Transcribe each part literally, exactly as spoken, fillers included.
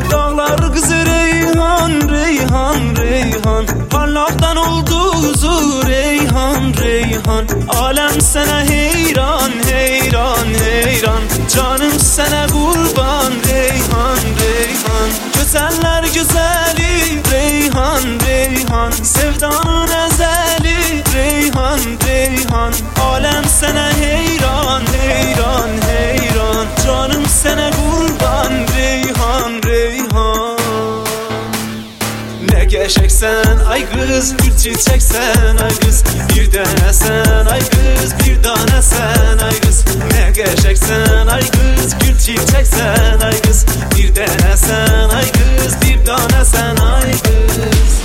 Dağlar kızı Reyhan, Reyhan, Reyhan, parlaktan oldu huzur Reyhan, Reyhan. Alem sana heyran, heyran, heyran, canım sana kurban Reyhan, Reyhan. Güzeller güzeli Reyhan, Reyhan, sevdanın ezeli Reyhan, Reyhan. Alem sana heyran, heyran, heyran, canım sana kurban Reyhan, Reyhan. Ne geçeksen ay kız, gül çiçeksen ay kız, bir tane sen ay kız, bir tane sen ay kız. Ne geçeksen ay kız, gül çiçeksen ay kız, bir tane sen ay kız, bir tane sen ay kız.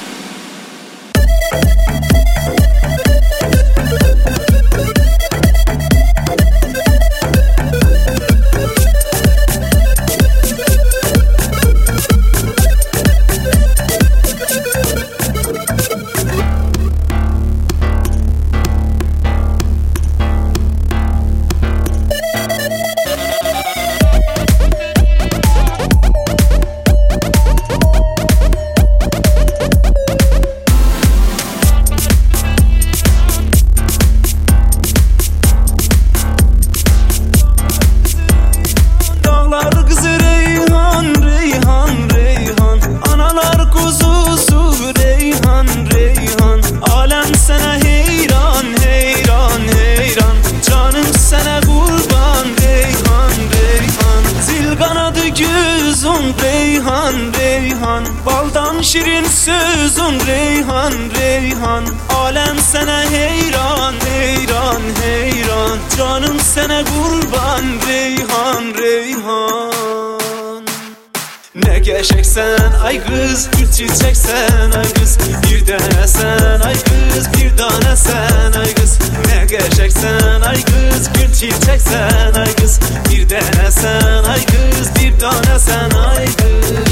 Reyhan, Reyhan, baldan şirin sözün Reyhan, Reyhan. Alem sana heyran, heyran, heyran, canım sana kurban Reyhan, Reyhan. Ne geçeksen ay kız, gül çiçeksen ay kız, bir tane sen ay kız, bir tane sen ay kız. Ne geçeksen ay kız, gül çiçeksen ay kız, bir tane sen ay kız, bir tane sen ay kız.